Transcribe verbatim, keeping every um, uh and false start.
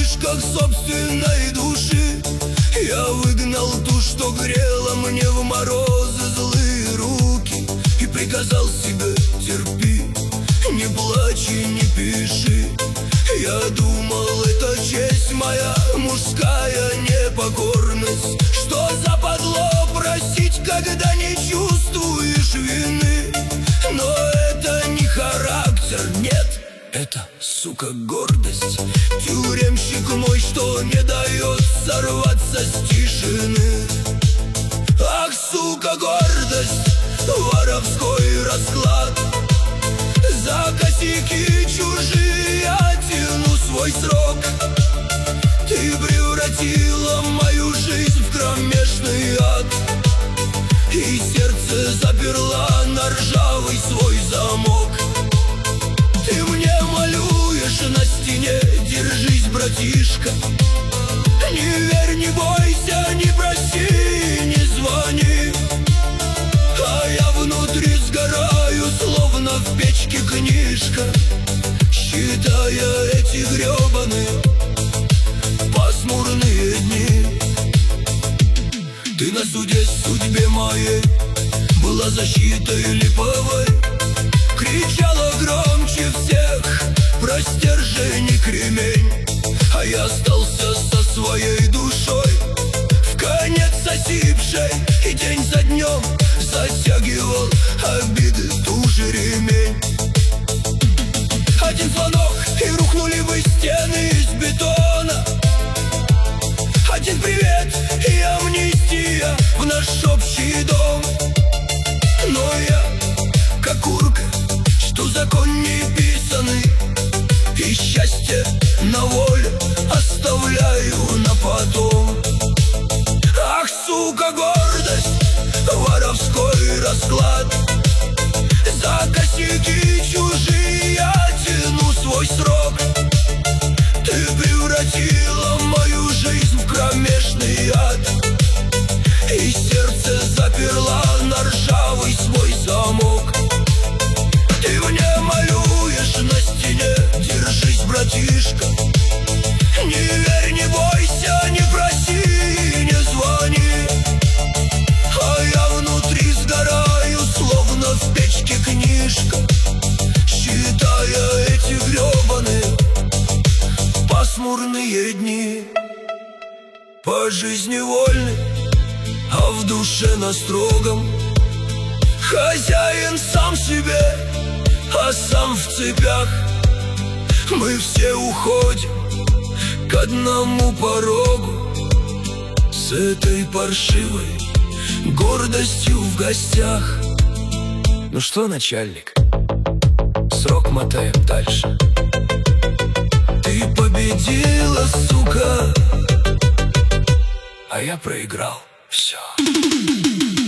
лишках собственной души я выгнал ту, что грела мне в морозы злые руки, и приказал себе: терпи, не плачь и не пиши. Я думал, это честь моя, мужская непокорность. Что западло просить, когда не чувствуешь вины? Но это не характер, нет, это, сука, гордость. Тюремщик мой, что не дает сорваться с тишины. Ах, сука, гордость, воровской расклад. За косяки чужие я тяну свой срок. Ты превратила мою жизнь в кромешный ад, и сердце заперла на ржавый свой замок. Ты мне малюешь на стене: держись, братишка. Не верь, не бойся, не проси, не звони. А я внутри сгораю, словно в печке книжка, считая эти гребаные пасмурные дни. Ты на суде судьбе моей была защитой липовой, кричала громче всех про стержень и кремень. А я остался со своей душой, в конец осипшей, и день за днем затягивал обиды туже ремень. Один звонок, и рухнули бы стены из бетона. Один привет, и амнистия в наш общий дом. Но я, как урка, что закон не писанный, и счастье на воле оставляю на потом. Ах, сука, гордость, воровской расклад. За косяки чужие я тяну свой срок. Ты превратила мою жизнь в кромешный ад, и сердце заперла на ржавый свой замок. Ты мне малюешь на стене: держись, братишка. Не верь, не бойся, не проси, не звони. А я внутри сгораю, словно в печке книжка, считая эти гребаные пасмурные дни. По жизни вольный, а в душе на строгом. Хозяин сам себе, а сам в цепях. Мы все уходим к одному порогу, с этой паршивой гордостью в гостях. Ну что, начальник, срок мотаем дальше. Ты победила, сука, а я проиграл. Все.